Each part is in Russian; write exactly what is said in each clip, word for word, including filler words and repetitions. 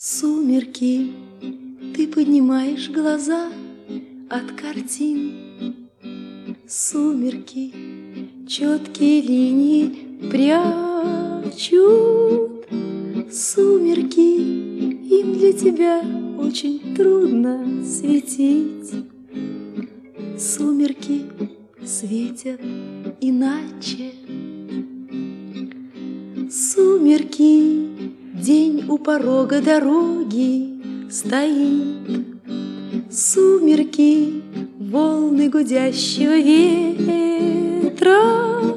Сумерки, ты поднимаешь глаза от картин. Сумерки, четкие линии прячут. Сумерки, им для тебя очень трудно светить. Сумерки светят иначе. Сумерки, день у порога дороги стоит. Сумерки, волны гудящего ветра.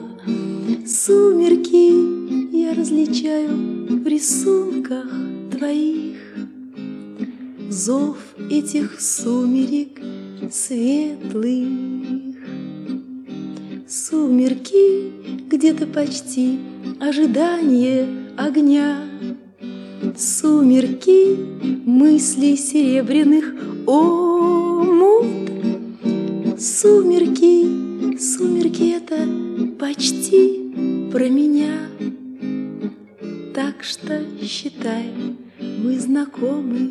Сумерки, я различаю в рисунках твоих зов этих сумерек светлых. Сумерки, где-то почти ожидание огня. Сумерки, мыслей серебряных омут. Сумерки, сумерки — это почти про меня. Так что считай, мы знакомы.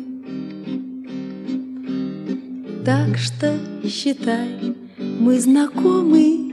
Так что считай, мы знакомы.